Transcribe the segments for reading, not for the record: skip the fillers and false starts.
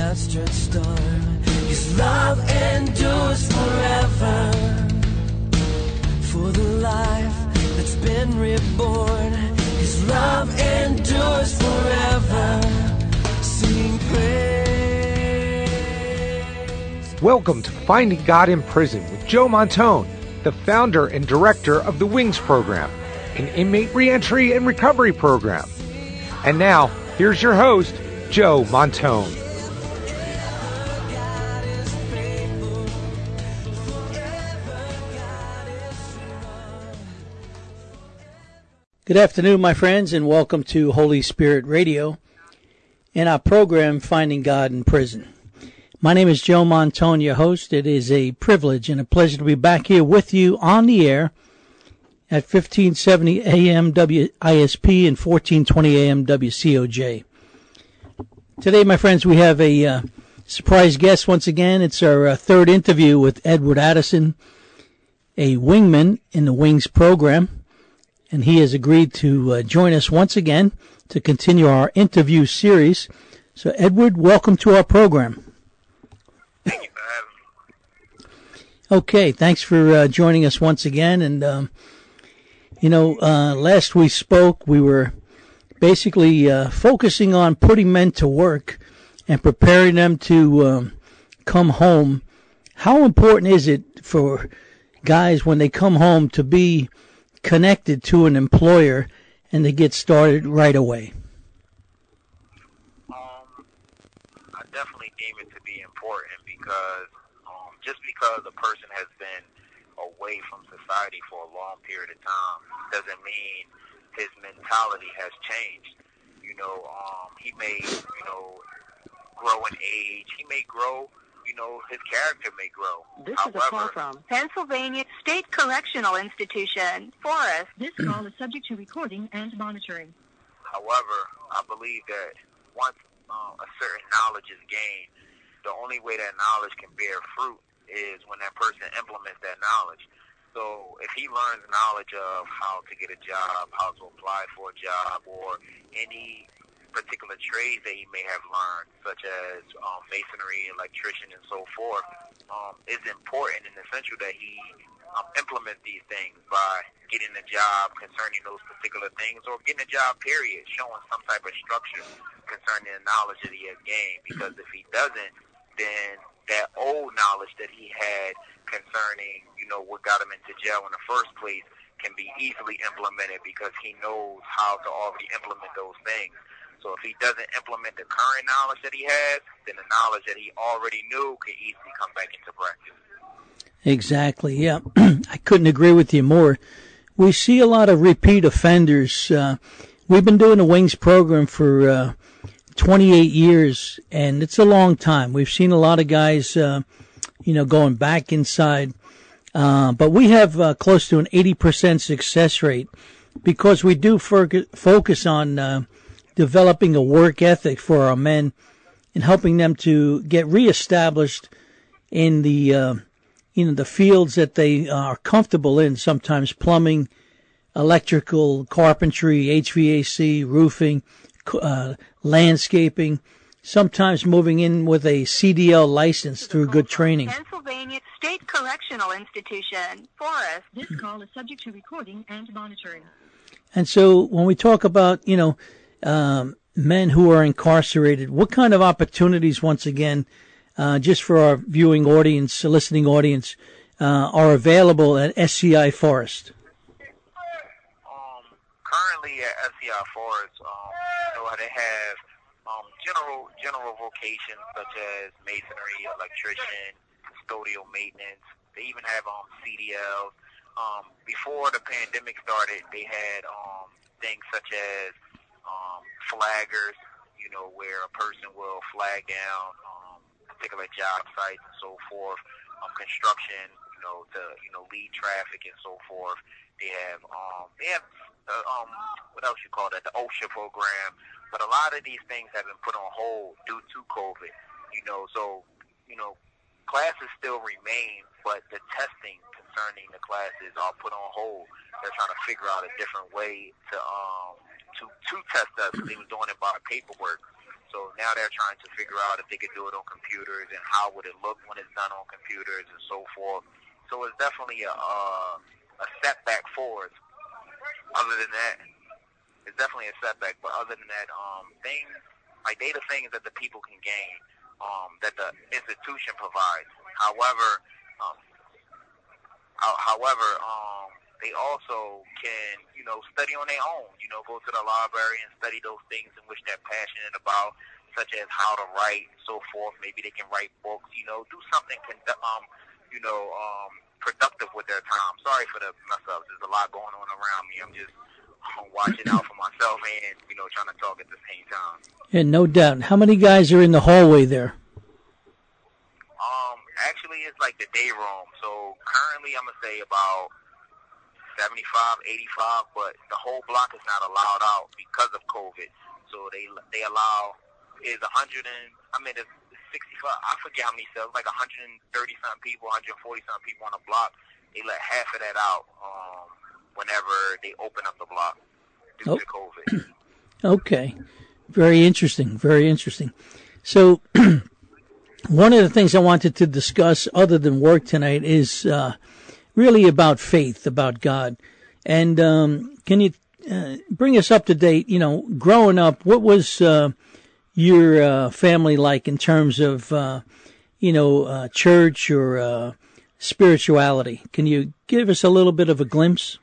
outstretched star. His love endures forever. For the life that's been reborn, His love endures forever. Sing praise. Welcome to Finding God in Prison with Joe Montone, the founder and director of the WINGS program, an inmate reentry and recovery program. And now, here's your host, Joe Montone. Good afternoon, my friends, and welcome to Holy Spirit Radio and our program, Finding God in Prison. My name is Joe Montone, your host. It is a privilege and a pleasure to be back here with you on the air at 1570 AM WISP and 1420 AM WCOJ. Today, my friends, we have a surprise guest once again. It's our third interview with Edward Addison, a wingman in the WINGS program. And he has agreed to join us once again to continue our interview series. So, Edward, welcome to our program. Thank you for having me. Okay, thanks for joining us once again. And, last we spoke, we were basically focusing on putting men to work and preparing them to come home. How important is it for guys when they come home to be connected to an employer and to get started right away? I definitely deem it to be important because just because a person has been away from society for a long period of time doesn't mean his mentality has changed. He may, grow in age. He may grow. His character may grow. This is a call from Pennsylvania State Correctional Institution, Forest. This call is subject to recording and monitoring. However, I believe that once a certain knowledge is gained, the only way that knowledge can bear fruit is when that person implements that knowledge. So if he learns knowledge of how to get a job, how to apply for a job, or any particular trades that he may have learned, such as masonry, electrician, and so forth, it's important and essential that he implement these things by getting a job concerning those particular things, or getting a job, period, showing some type of structure concerning the knowledge that he has gained. Because if he doesn't, then that old knowledge that he had concerning, what got him into jail in the first place can be easily implemented because he knows how to already implement those things. So if he doesn't implement the current knowledge that he has, then the knowledge that he already knew can easily come back into practice. Exactly, yeah. I couldn't agree with you more. We see a lot of repeat offenders. We've been doing the WINGS program for 28 years, and it's a long time. We've seen a lot of guys, going back inside. But we have close to an 80% success rate because we do focus on developing a work ethic for our men and helping them to get reestablished in the the fields that they are comfortable in, sometimes plumbing, electrical, carpentry, HVAC, roofing, landscaping, sometimes moving in with a CDL license through good training. Pennsylvania State Correctional Institution, Forest. This call is subject to recording and monitoring. And so when we talk about, men who are incarcerated, what kind of opportunities, once again, just for our viewing audience, listening audience, are available at SCI Forest? Currently at SCI Forest, they have general vocations such as masonry, electrician, custodial maintenance. They even have CDLs. Before the pandemic started, they had things such as flaggers, where a person will flag down particular job sites and so forth, construction, to lead traffic and so forth. They have what else you call that, the OSHA program. But a lot of these things have been put on hold due to COVID, so, classes still remain, but the testing concerning the classes are put on hold. They're trying to figure out a different way to test us. They were doing it by paperwork. So now they're trying to figure out if they could do it on computers and how would it look when it's done on computers and so forth. So it's definitely a setback for us. Other than that, it's definitely a setback. But other than that, things like data things that the people can gain, that the institution provides. However, they also can, study on their own. Go to the library and study those things in which they're passionate about, such as how to write, so forth. Maybe they can write books. Do something, productive with their time. Sorry for the mess ups. There's a lot going on around me. I'm just watching out for myself and trying to talk at the same time. Yeah, no doubt. How many guys are in the hallway there? Actually, it's like the day room. So currently, I'm gonna say about 75, 85, but the whole block is not allowed out because of COVID. So they allow it's 100 and it's 65. I forget how many cells, like 130 something people, 140 something people on the block. They let half of that out whenever they open up the block due to COVID. Okay, very interesting. Very interesting. So. One of the things I wanted to discuss other than work tonight is really about faith, about God. And can you bring us up to date, growing up, what was your family like in terms of, church or spirituality? Can you give us a little bit of a glimpse?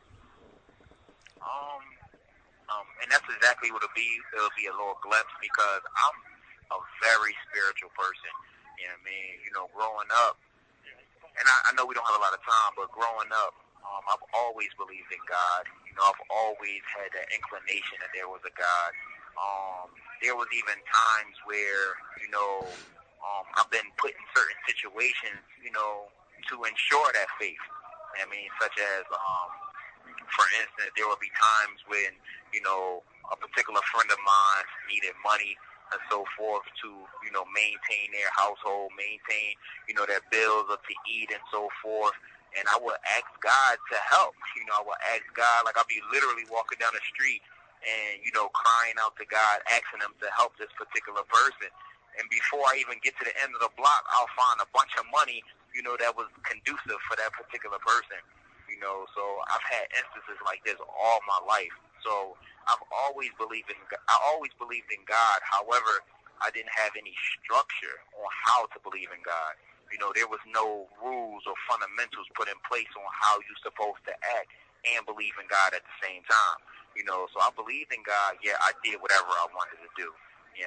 And that's exactly what it'll be. It'll be a little glimpse because I'm a very spiritual person. Growing up, and I know we don't have a lot of time, but growing up, I've always believed in God. I've always had that inclination that there was a God. There was even times where, I've been put in certain situations, to ensure that faith. Such as, for instance, there will be times when, a particular friend of mine needed money and so forth to, maintain their household, maintain, their bills up to eat and so forth. And I would ask God to help. I would ask God, like I'll be literally walking down the street and, crying out to God, asking him to help this particular person. And before I even get to the end of the block, I'll find a bunch of money, that was conducive for that particular person. So I've had instances like this all my life. So I always believed in God. However, I didn't have any structure on how to believe in God. There was no rules or fundamentals put in place on how you're supposed to act and believe in God at the same time. So I believed in God. Yeah, I did whatever I wanted to do.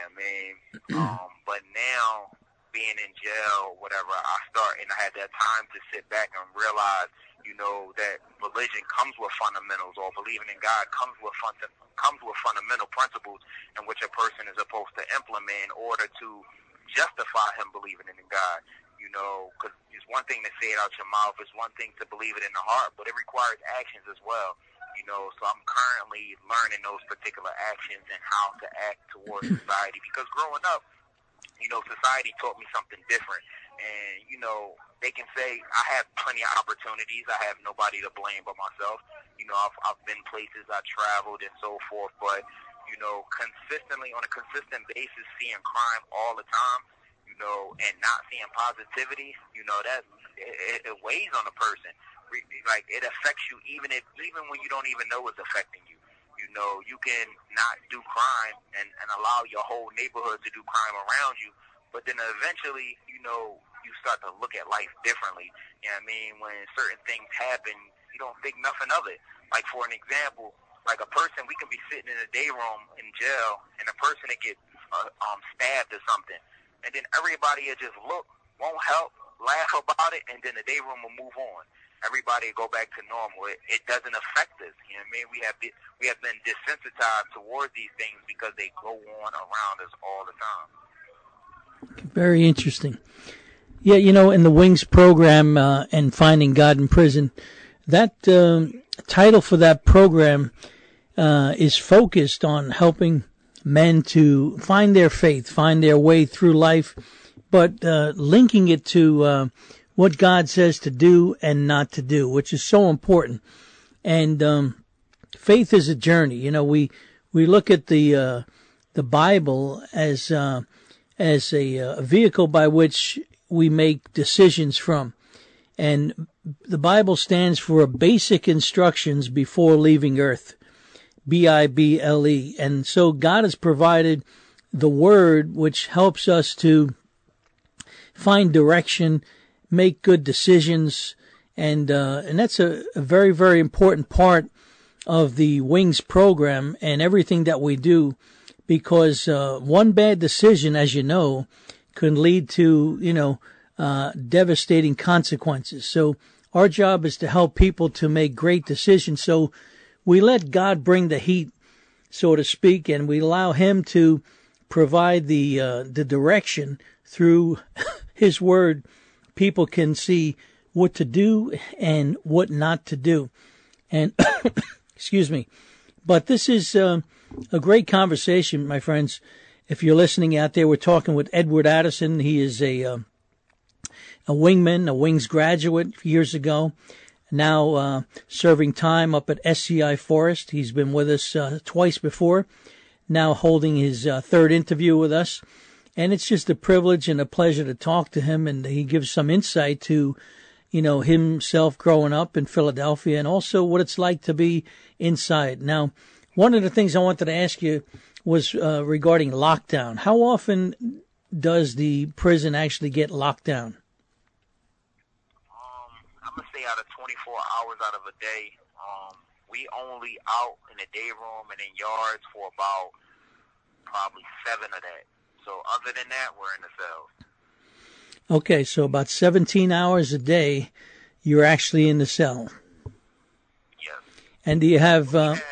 But now, being in jail, whatever, I had that time to sit back and realize, that religion comes with fundamentals, or believing in God comes with fundamental principles in which a person is supposed to implement in order to justify him believing in God. Because it's one thing to say it out your mouth, it's one thing to believe it in the heart, but it requires actions as well. So I'm currently learning those particular actions and how to act towards society, because growing up, society taught me something different. And, they can say I have plenty of opportunities. I have nobody to blame but myself. I've been places, I traveled and so forth, but, consistently, on a consistent basis, seeing crime all the time, and not seeing positivity, that it weighs on a person. Like, it affects you even when you don't even know it's affecting you. You can not do crime and allow your whole neighborhood to do crime around you, but then eventually, you start to look at life differently. When certain things happen, you don't think nothing of it. Like, for an example, like a person, we can be sitting in a day room in jail, and a person that gets stabbed or something, and then everybody will just look, won't help, laugh about it, and then the day room will move on. Everybody will go back to normal. It doesn't affect us. We have been desensitized towards these things because they go on around us all the time. Very interesting. Yeah, in the Wings program and Finding God in Prison, that title for that program is focused on helping men to find their faith, find their way through life, but linking it to what God says to do and not to do, which is so important. And faith is a journey. We look at the the Bible as a vehicle by which we make decisions from. And the Bible stands for basic instructions before leaving earth, Bible. And so God has provided the Word, which helps us to find direction, make good decisions, and that's a very, very important part of the Wings program and everything that we do, because one bad decision, as you know, can lead to, devastating consequences. So our job is to help people to make great decisions. So we let God bring the heat, so to speak, and we allow Him to provide the direction through His Word. People can see what to do and what not to do. And excuse me. But this is a great conversation, my friends. If you're listening out there, we're talking with Edward Addison. He is a wingman, a Wings graduate years ago, now serving time up at SCI Forest. He's been with us twice before, now holding his third interview with us. And it's just a privilege and a pleasure to talk to him, and he gives some insight to, himself growing up in Philadelphia and also what it's like to be inside. Now, one of the things I wanted to ask you was regarding lockdown. How often does the prison actually get locked down? I'm going to say out of 24 hours out of a day, we only out in the day room and in yards for about probably 7 of that. So other than that, we're in the cells. Okay, so about 17 hours a day, you're actually in the cell. Yes. And do you have...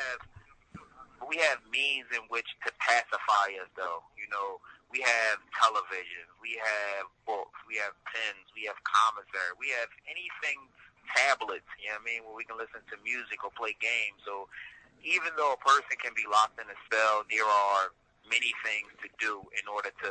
We have means in which to pacify us, though. We have television, we have books, we have pens, we have commissary, we have anything, tablets, where we can listen to music or play games. So even though a person can be locked in a cell, there are many things to do in order to,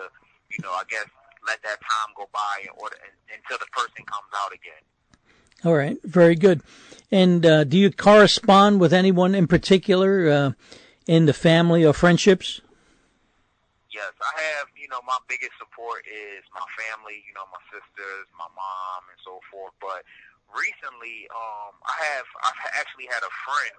let that time go by until the person comes out again. All right, very good. And do you correspond with anyone in particular in the family or friendships? Yes, I have. My biggest support is my family, my sisters, my mom, and so forth. But recently, I've actually had a friend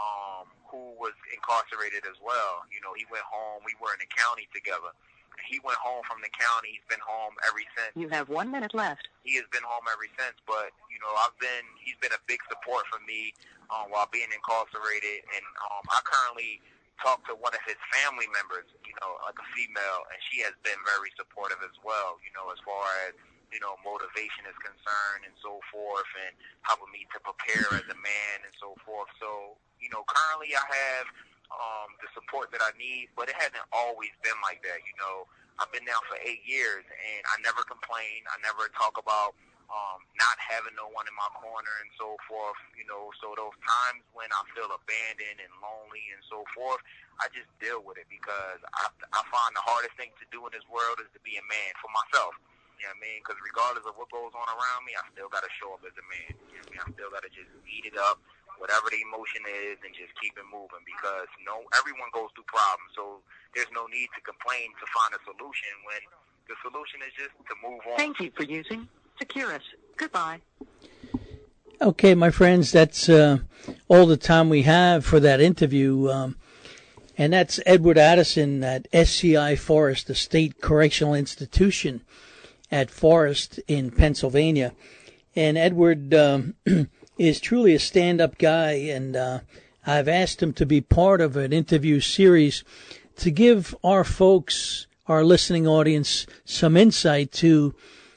who was incarcerated as well. He went home. We were in the county together. He went home from the county. He's been home ever since. You have 1 minute left. He has been home ever since. But he's been a big support for me while being incarcerated. And I currently talk to one of his family members, like a female, and she has been very supportive as well, as far as, motivation is concerned and so forth, and helping me to prepare as a man and so forth. So, currently I have the support that I need, but it hasn't always been like that. I've been down for 8 years, and I never complain. I never talk about not having no one in my corner and so forth, so those times when I feel abandoned and lonely and so forth, I just deal with it, because I find the hardest thing to do in this world is to be a man for myself, because regardless of what goes on around me, I still got to show up as a man, I still got to just eat it up, whatever the emotion is, and just keep it moving, because everyone goes through problems, so there's no need to complain to find a solution when the solution is just to move on. Thank you for using Securus. Goodbye. Okay, my friends, that's all the time we have for that interview. And that's Edward Addison at SCI Forest, the State Correctional Institution at Forest in Pennsylvania. And Edward is truly a stand-up guy, and I've asked him to be part of an interview series to give our folks, our listening audience, some insight to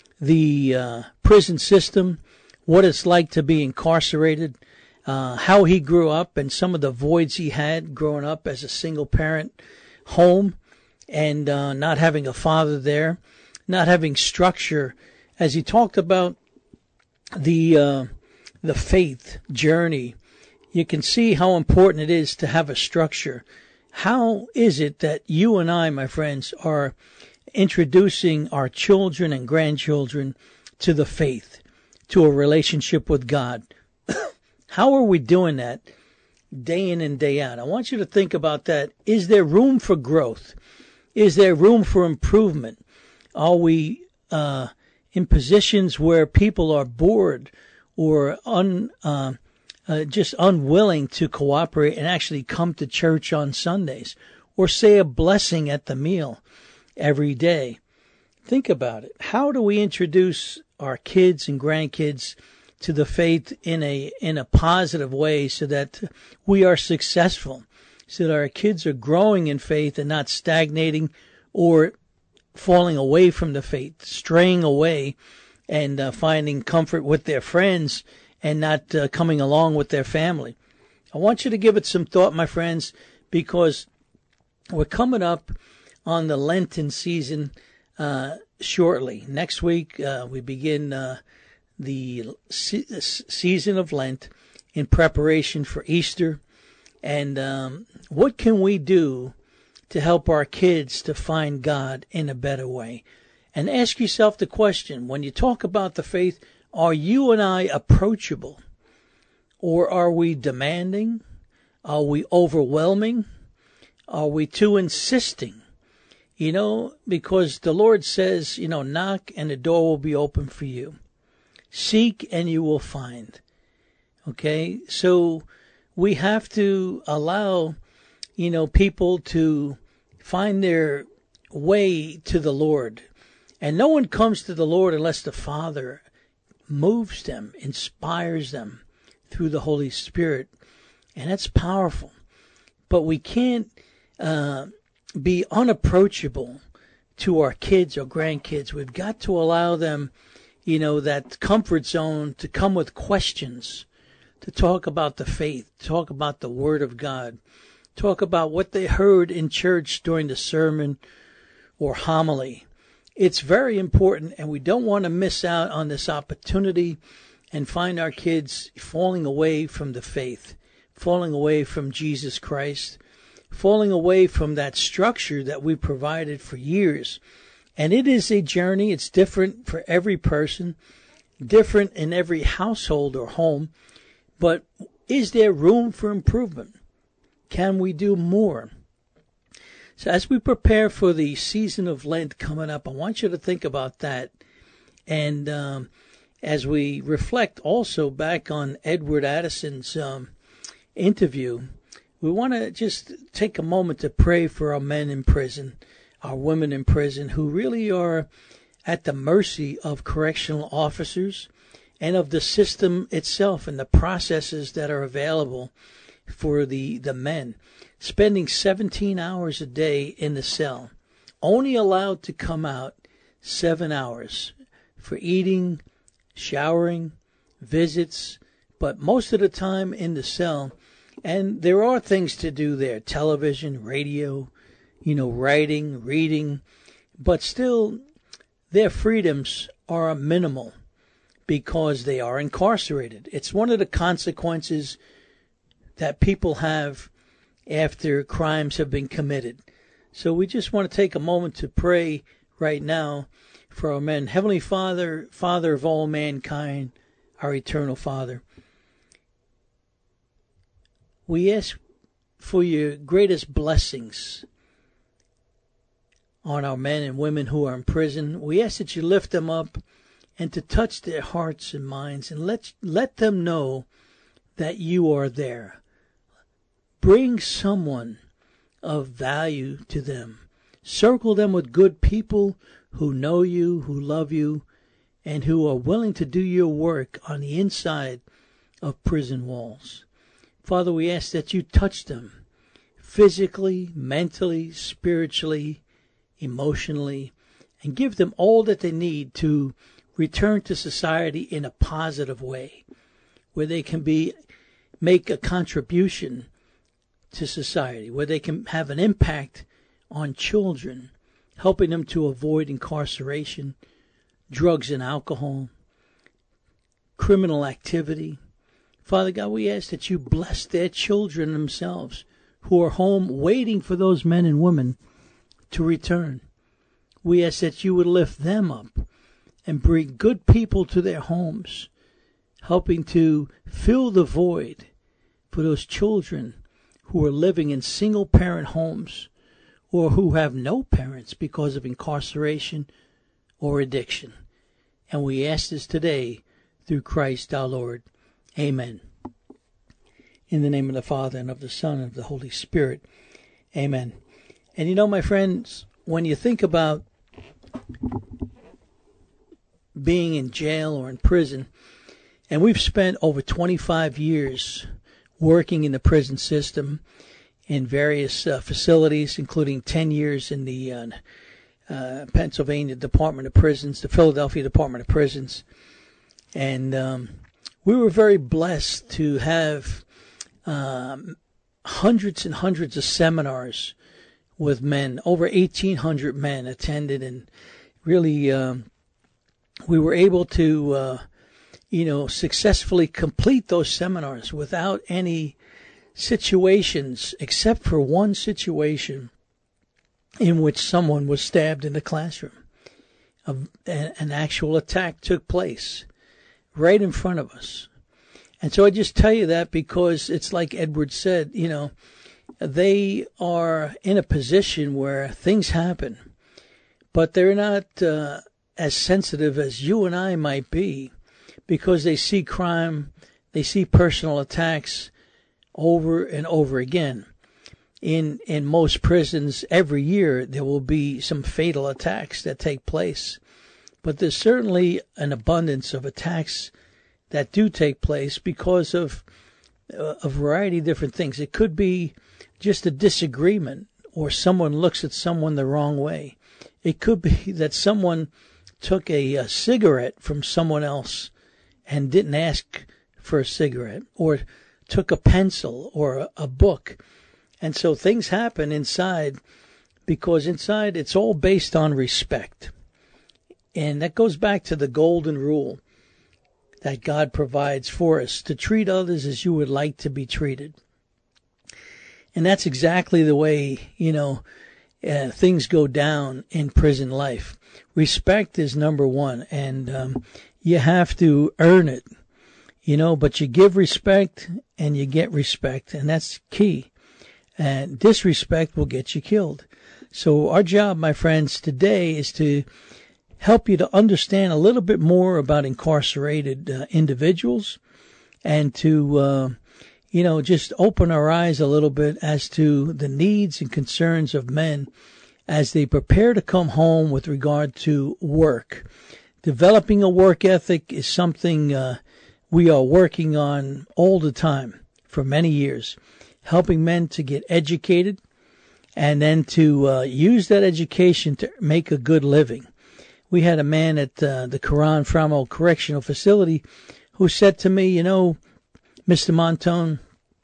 the prison system, what it's like to be incarcerated, how he grew up and some of the voids he had growing up as a single-parent home and not having a father there, not having structure. As he talked about the faith journey, you can see how important it is to have a structure. How is it that you and I, my friends, are introducing our children and grandchildren to the faith, to a relationship with God? How are we doing that day in and day out. I want you to think about that. Is there room for growth? Is there room for improvement? Are we in positions where people are bored or just unwilling to cooperate and actually come to church on Sundays or say a blessing at the meal every day? Think about it. How do we introduce our kids and grandkids to the faith in a positive way so that we are successful, so that our kids are growing in faith and not stagnating or falling away from the faith, straying away and finding comfort with their friends and not coming along with their family? I want you to give it some thought, my friends, because we're coming up on the Lenten season shortly. Next week, we begin the season of Lent in preparation for Easter. And what can we do to help our kids to find God in a better way? And ask yourself the question, when you talk about the faith, are you and I approachable? Or are we demanding? Are we overwhelming? Are we too insisting? Because the Lord says, knock and the door will be open for you. Seek and you will find. Okay? So we have to allow, people to find their way to the Lord. And no one comes to the Lord unless the Father moves them, inspires them through the Holy Spirit. And that's powerful. But we can't be unapproachable to our kids or grandkids. We've got to allow them, that comfort zone to come with questions, to talk about the faith, talk about the Word of God, talk about what they heard in church during the sermon or homily. It's very important, and we don't want to miss out on this opportunity and find our kids falling away from the faith, falling away from Jesus Christ, falling away from that structure that we provided for years. And it is a journey. It's different for every person, different in every household or home. But is there room for improvement? Can we do more? So as we prepare for the season of Lent coming up, I want you to think about that. And as we reflect also back on Edward Addison's interview, we want to just take a moment to pray for our men in prison, our women in prison, who really are at the mercy of correctional officers and of the system itself and the processes that are available for the men. Spending 17 hours a day in the cell, only allowed to come out 7 hours for eating, showering, visits, but most of the time in the cell. And there are things to do there, television, radio, writing, reading, but still their freedoms are minimal because they are incarcerated. It's one of the consequences that people have after crimes have been committed. So we just want to take a moment to pray right now for our men. Heavenly Father, Father of all mankind, our eternal Father, we ask for your greatest blessings on our men and women who are in prison. We ask that you lift them up and to touch their hearts and minds and let them know that you are there. Bring someone of value to them. Circle them with good people who know you, who love you, and who are willing to do your work on the inside of prison walls. Father, we ask that you touch them physically, mentally, spiritually, emotionally, and give them all that they need to return to society in a positive way, where they can make a contribution to society, where they can have an impact on children, helping them to avoid incarceration, drugs and alcohol, criminal activity. Father God, we ask that you bless their children themselves who are home waiting for those men and women to return. We ask that you would lift them up and bring good people to their homes, helping to fill the void for those children who are living in single-parent homes or who have no parents because of incarceration or addiction. And we ask this today through Christ our Lord. Amen. In the name of the Father, and of the Son, and of the Holy Spirit. Amen. And you know, my friends, when you think about being in jail or in prison, and we've spent over 25 years working in the prison system in various facilities, including 10 years in the Pennsylvania Department of Prisons, the Philadelphia Department of Prisons. And we were very blessed to have hundreds and hundreds of seminars with men. Over 1,800 men attended, and really we were able to successfully complete those seminars without any situations, except for one situation in which someone was stabbed in the classroom. An actual attack took place right in front of us. And so I just tell you that because it's like Edward said, they are in a position where things happen, but they're not as sensitive as you and I might be, because they see crime, they see personal attacks over and over again. In most prisons, every year there will be some fatal attacks that take place. But there's certainly an abundance of attacks that do take place because of a variety of different things. It could be just a disagreement, or someone looks at someone the wrong way. It could be that someone took a cigarette from someone else and didn't ask for a cigarette, or took a pencil or a book. And so things happen inside, because inside it's all based on respect. And that goes back to the golden rule that God provides for us, to treat others as you would like to be treated. And that's exactly the way, things go down in prison life. Respect is number one, and you have to earn it, but you give respect and you get respect, and that's key. And disrespect will get you killed. So our job, my friends, today is to help you to understand a little bit more about incarcerated individuals, and to, just open our eyes a little bit as to the needs and concerns of men as they prepare to come home with regard to work. Developing a work ethic is something we are working on all the time for many years, helping men to get educated and then to use that education to make a good living. We had a man at the Quran Framo Correctional Facility who said to me, Mr. Montone,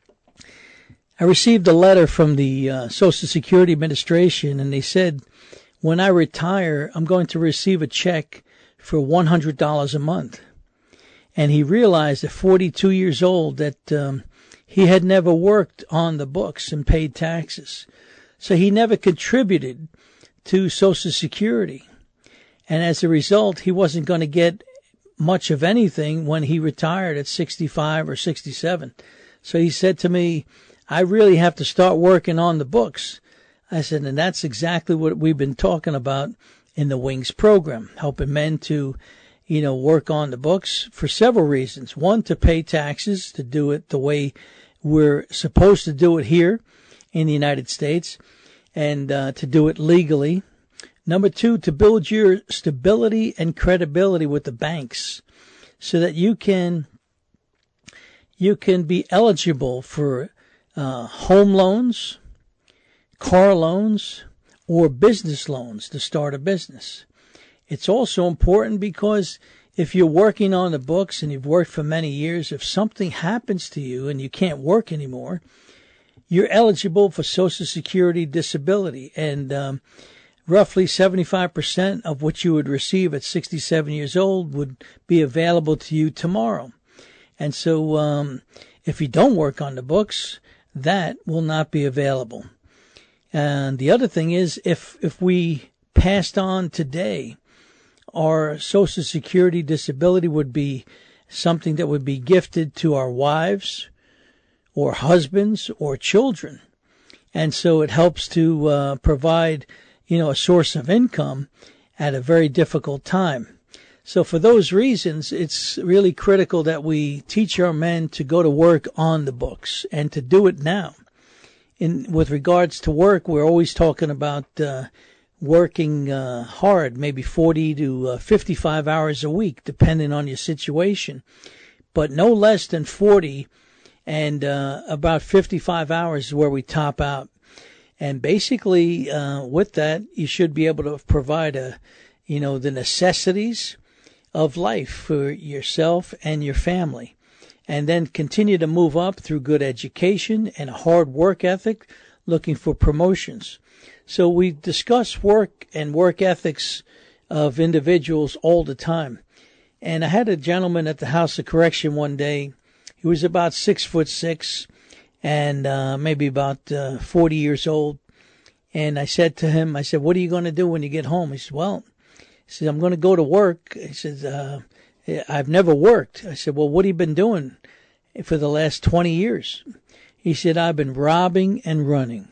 I received a letter from the Social Security Administration, and they said, when I retire, I'm going to receive a check for $100 a month. And he realized at 42 years old that he had never worked on the books and paid taxes. So he never contributed to Social Security. And as a result, he wasn't going to get much of anything when he retired at 65 or 67. So he said to me, I really have to start working on the books. I said, and that's exactly what we've been talking about in the Wings program, helping men to, work on the books for several reasons. One, to pay taxes, to do it the way we're supposed to do it here in the United States, and to do it legally. Number two, to build your stability and credibility with the banks so that you can be eligible for home loans, car loans, or business loans to start a business. It's also important because if you're working on the books and you've worked for many years, if something happens to you and you can't work anymore, you're eligible for Social Security disability. And roughly 75% of what you would receive at 67 years old would be available to you tomorrow. And so if you don't work on the books, that will not be available. And the other thing is, if we passed on today, our Social Security disability would be something that would be gifted to our wives or husbands or children. And so it helps to provide, a source of income at a very difficult time. So for those reasons, it's really critical that we teach our men to go to work on the books and to do it now. With regards to work, we're always talking about working hard, maybe 40 to 55 hours a week, depending on your situation, but no less than 40, and about 55 hours is where we top out. And basically, with that, you should be able to provide the necessities of life for yourself and your family, and then continue to move up through good education and a hard work ethic, looking for promotions. So we discuss work and work ethics of individuals all the time. And I had a gentleman at the House of Correction one day. He was about 6'6", and maybe about 40 years old. And I said to him, what are you going to do when you get home? He said, I'm going to go to work. He said, I've never worked. I said, well, what have you been doing for the last 20 years? He said, I've been robbing and running.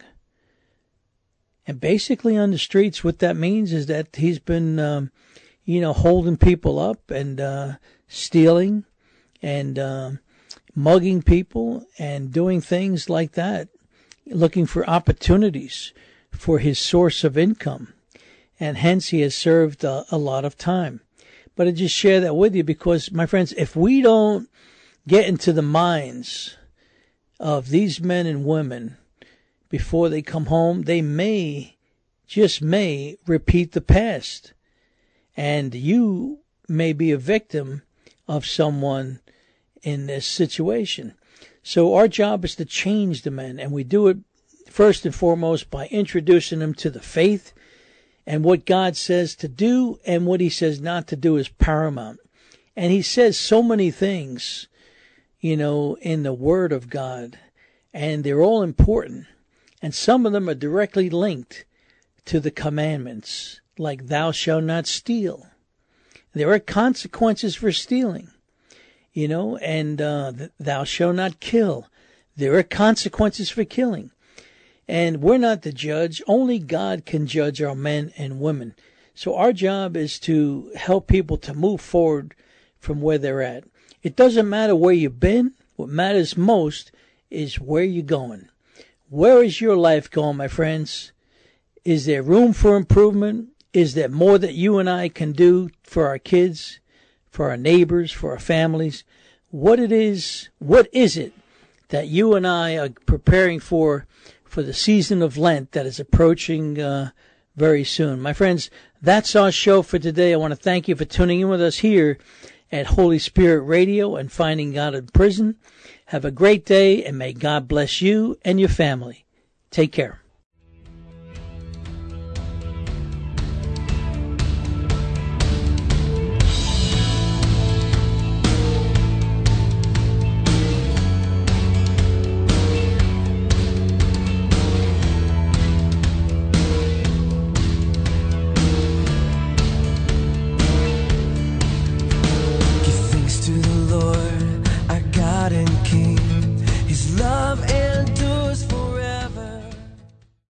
And basically on the streets, what that means is that he's been, holding people up and stealing and mugging people and doing things like that, looking for opportunities for his source of income. And hence he has served a lot of time. But I just share that with you because, my friends, if we don't get into the minds of these men and women before they come home, they just may repeat the past. And you may be a victim of someone in this situation. So our job is to change the men, and we do it first and foremost by introducing them to the faith. And what God says to do and what he says not to do is paramount. And he says so many things, in the Word of God, and they're all important. And some of them are directly linked to the commandments, like thou shalt not steal. There are consequences for stealing, and thou shalt not kill. There are consequences for killing. And we're not the judge. Only God can judge our men and women. So our job is to help people to move forward from where they're at. It doesn't matter where you've been. What matters most is where you're going. Where is your life going, my friends? Is there room for improvement? Is there more that you and I can do for our kids, for our neighbors, for our families? What is it that you and I are preparing for the season of Lent that is approaching very soon? My friends, that's our show for today. I want to thank you for tuning in with us here at Holy Spirit Radio and Finding God in Prison. Have a great day, and may God bless you and your family. Take care.